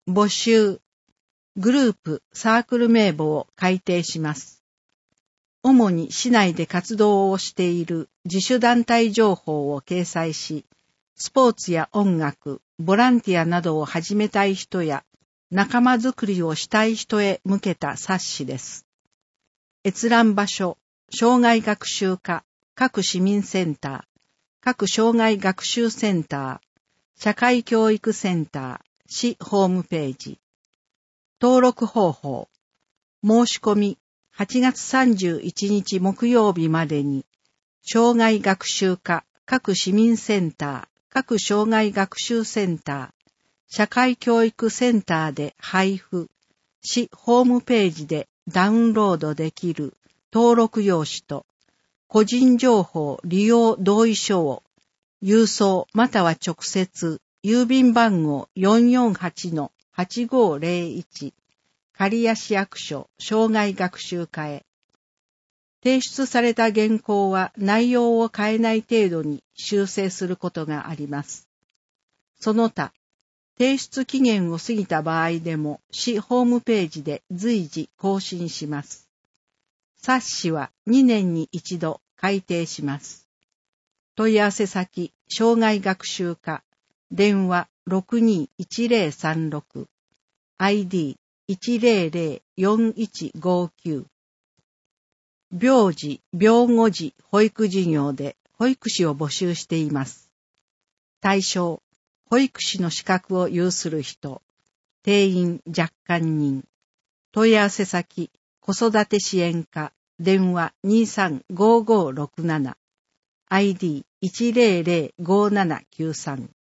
募集、グループ、サークル名簿を改定します。主に市内で活動をしている自主団体情報を掲載し、スポーツや音楽、ボランティアなどを始めたい人や仲間づくりをしたい人へ向けた冊子です。閲覧場所、障害学習課、各市民センター、各障害学習センター、社会教育センター、市ホームページ。登録方法、申し込み、8月31日木曜日までに、障害学習課、各市民センター、各障害学習センター、社会教育センターで配布、市ホームページでダウンロードできる登録用紙と、個人情報利用同意書を、郵送または直接、郵便番号 448-8501、刈谷市役所障害学習課へ。提出された原稿は内容を変えない程度に修正することがあります。その他、提出期限を過ぎた場合でも市ホームページで随時更新します。冊子は2年に一度改訂します。問い合わせ先、障害学習課、電話 621036、ID 1004159。病児・病後児保育事業で保育士を募集しています。対象、保育士の資格を有する人、定員若干人。問い合わせ先、子育て支援課、電話 235567、ID 1005793。